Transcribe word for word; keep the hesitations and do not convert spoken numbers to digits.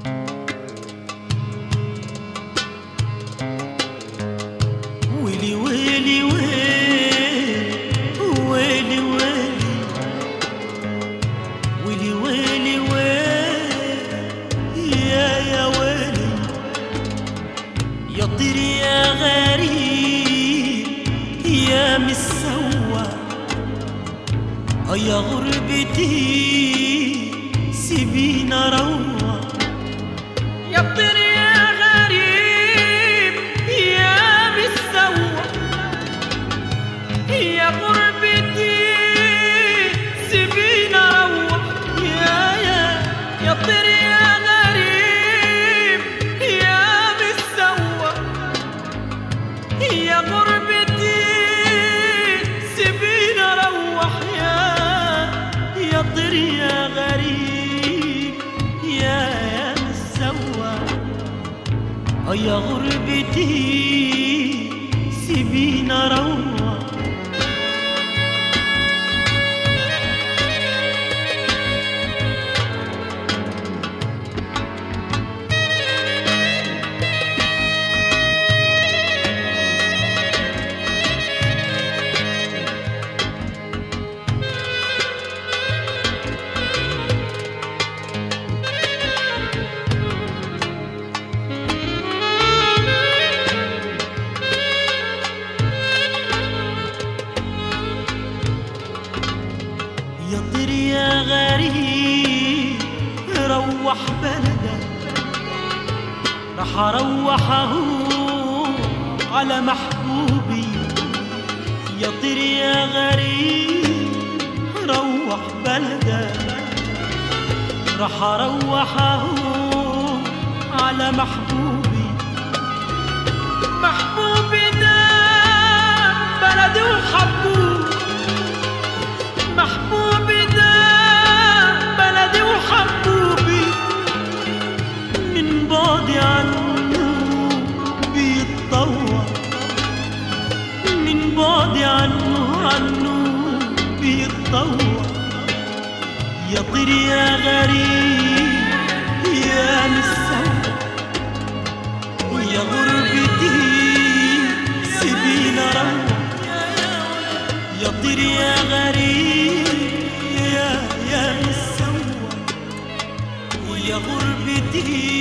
ويلي ويلي ويلي ويلي ويلي ويلي ويلي يا يا ويلي يا طير يا غريب يا مسوى يا غربتي سيبينا روى يا طير يا غريب يا مسوى يا غربتي سيبينا روى يا يا يا طير يا غريب يا مسوى يا غربتي سيبينا روح يا يا طير يا غريب يا يا مسوى يا غربتي سيبينا روى يا طير يا غريب روح بلدك رح اروحه على محبوبي يا طير يا غريب روح بلدك رح اروحه على محبوبي محبوبي ده بلدي وحبوب محبوبي ده بلدي وحبوبي من بعدي عنه بيتطور من بعدي عنه عنه بيتطور يا طير يا غريب يا مسوى يا غربتي سيبينا روى يا طير يا غريب يا يا مسوى يا غربتي